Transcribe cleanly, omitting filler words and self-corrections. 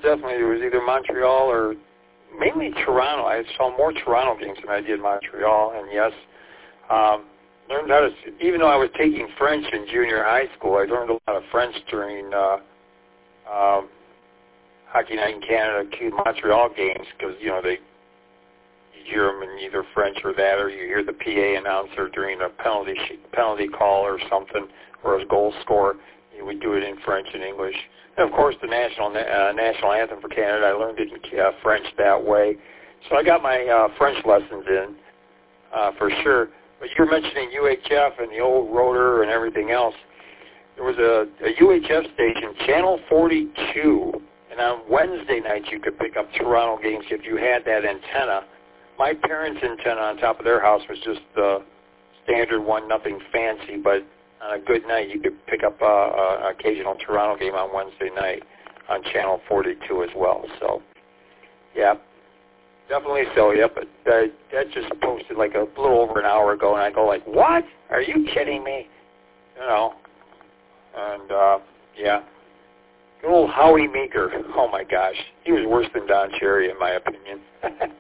definitely. It was either Montreal or mainly Toronto. I saw more Toronto games than I did Montreal, and yes, learned how to, even though I was taking French in junior high school, I learned a lot of French during Hockey Night in Canada, Montreal games, because, you know, you hear them in either French or that, or you hear the PA announcer during a penalty call or something, or a goal score. We do it in French and English. And, of course, the national anthem for Canada, I learned it in French that way. So I got my French lessons in, for sure. But you're mentioning UHF and the old rotor and everything else. There was a UHF station, Channel 42, and on Wednesday nights you could pick up Toronto games if you had that antenna. My parents' antenna on top of their house was just the standard one, nothing fancy, but on a good night you could pick up an occasional Toronto game on Wednesday night on Channel 42 as well. So, yeah, definitely so, yeah, but that just posted like a little over an hour ago, and I go like, what? Are you kidding me? You know, and, yeah. Good old Howie Meeker. Oh, my gosh. He was worse than Don Cherry, in my opinion.